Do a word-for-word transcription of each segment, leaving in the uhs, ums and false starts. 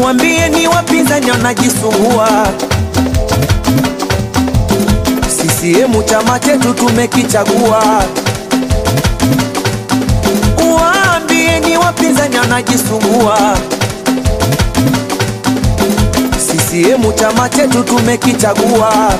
Uambie ni wapinzani wanajisumbua. C C M chama chetu tumekichagua. Uambie ni wapinzani wanajisumbua. C C M chama chetu tumekichagua.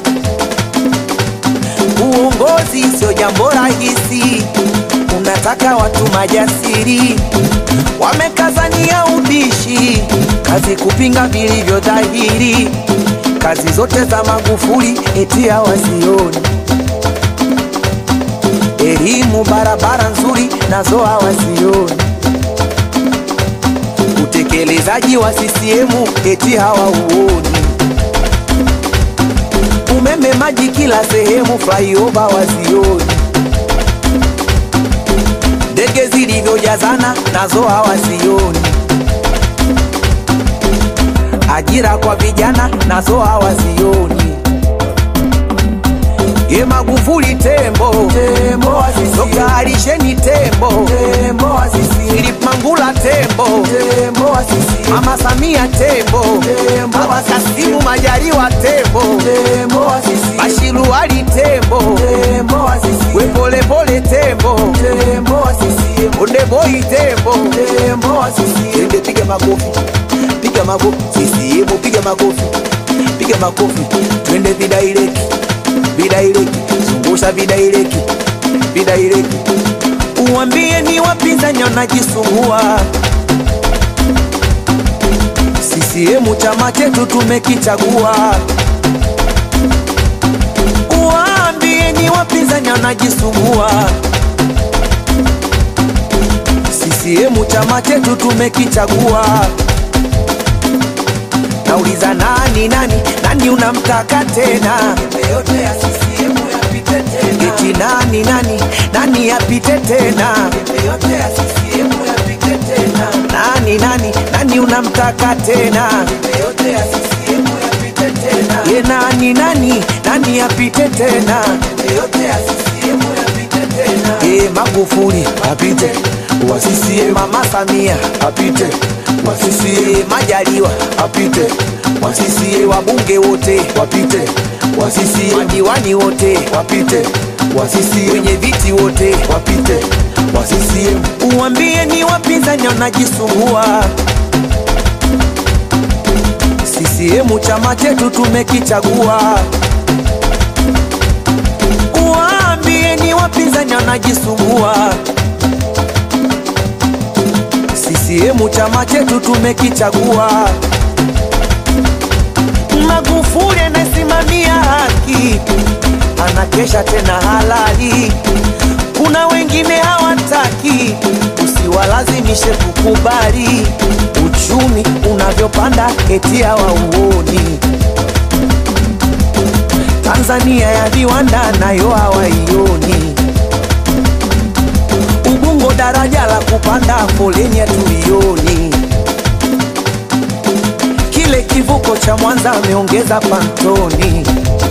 Uongozi sio jambo rahisi, unataka watu majasiri, wamekazania ubishi, kazi kupinga vilivyo dhahiri. Kazi zote za Magufuli eti hawazioni, elimu barabara nzuri nazo hawazioni, utekelezaji wa C C M eti hawauoni, umeme maji kila sehemu flyover wazioni, ndege zilivyojazana nazo hawazioni, ajira kwa vijana nazo hawazioni. Ye Magufuli tembo, tembo asisi. Dokta Alisheni tembo, tembo asisi. Philip Mangula tembo, tembo asisi. Mama Samia tembo, tembo Baba Kasimu Majaliwa tembo, tembo asisi. Bashiru Ali tembo, tembo asisi. We pole pole tembo, tembo asisi. Onde boy tembo, tembo asisi. Ende piga makofi, piga makofi, sisi ebo piga makofi, piga makofi. Twende vidaireki, vidaireki, zungusha vidaireki, vidaireki. Uambie ni wapinzani wanajisumbua. C C M chama chetu tumekichagua. Uambie ni wapinzani wanajisumbua. C C M chama chetu tumekichagua. Nauliza nani nani nani unamtaka tena? Yote ya C C M yapite tena. Eti nani nani nani yapite tena? Yote ya C C M yapite tena. Nani nani nani unamtaka tena? Yote ya C C M yapite tena. Ye nani nani nani yapite tena? Yote ya C C M yapite tena. Ye Magufuli apite wa C C M, Mama Samia apite wa C C M, Majaliwa apite wa C C M, wabunge wote wapite wa C C M, madiwani wote wapite wa C C M, wenye viti wote wapite wa C C M. Uambie ni wapinzani wanajisumbua. C C M chama chetu tumekichagua. Uambie ni wapinzani wanajisumbua. C C M chama chetu tumekichagua. Magufuli anasimamia haki, anakesha tena halali. Kuna wengine hawataki, usiwalazimishe kukubali. Uchumi unavyopanda eti hawauoni. Tanzania ya viwanda nayo hawaioni. Ubungo daraja la kupanda foleni ya tulioni. Kile kivuko cha Mwanza ameongeza pantoni.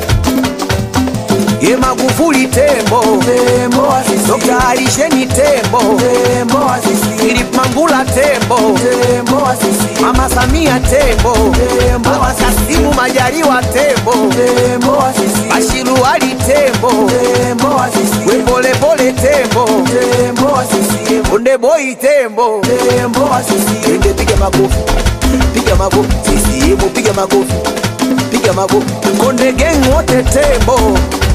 Ye Magufuli tembo, tembo asisi. Dokta Alisheni tembo, tembo asisi. Philip Mangula tembo, tembo asisi. Mama Samia tembo, tembo Baba Kasimu Majaliwa tembo, tembo asisi. Bashiru Ali tembo, tembo asisi. We pole pole tembo, tembo asisi. Onde boy tembo, tembo asisi. Ende piga makofi, piga makofi, sisi ebo piga makofi, piga makofi. Konde gang wote tembo.